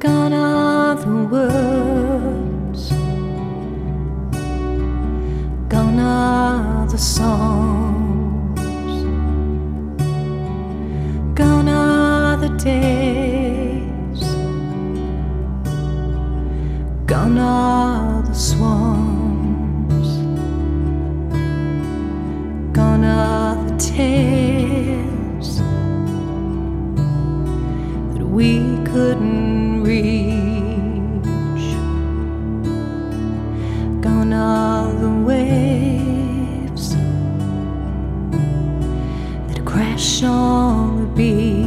Gone are the words, gone are the songs, gone are the days, gone are the swans, gone are the tears that we couldn't reach. Gone are the waves that crash on the beach.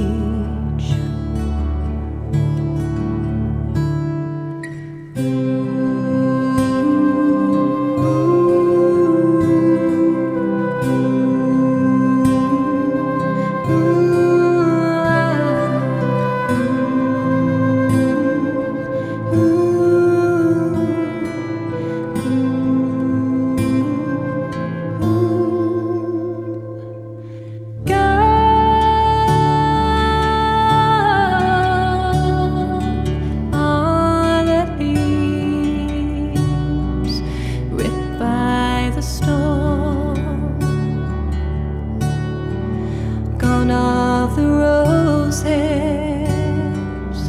Gone are the roses,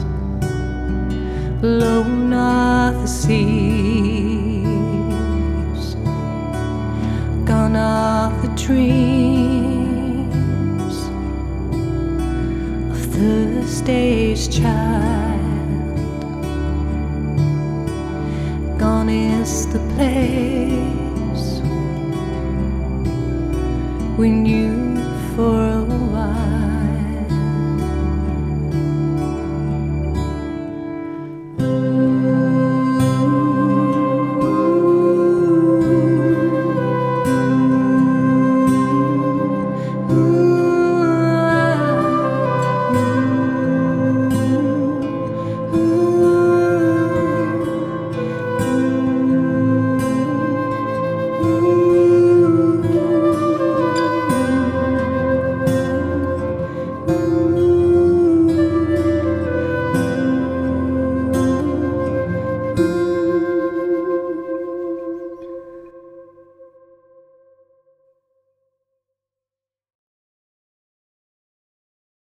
blown are the seas, gone are the dreams of the stage child, gone is the place we knew